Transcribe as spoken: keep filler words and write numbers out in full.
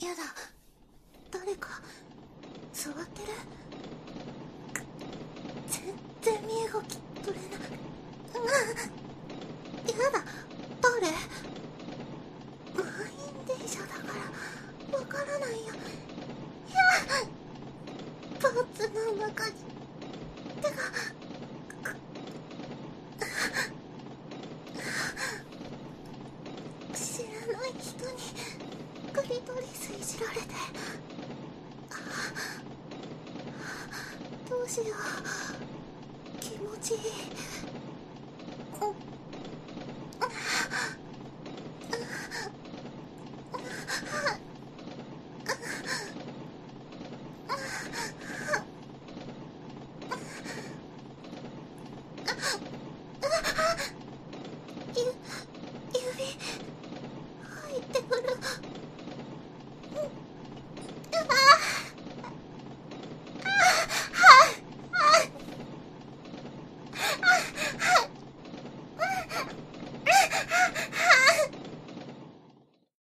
やだ、誰か座ってる。全然身動き取れない。うん、やだ、誰？満員電車だからわからないよ。いや、パーツの中に手が知らない人にクリトリスいじられて、どうしよう、気持ちいい。ゆ指入ってくる。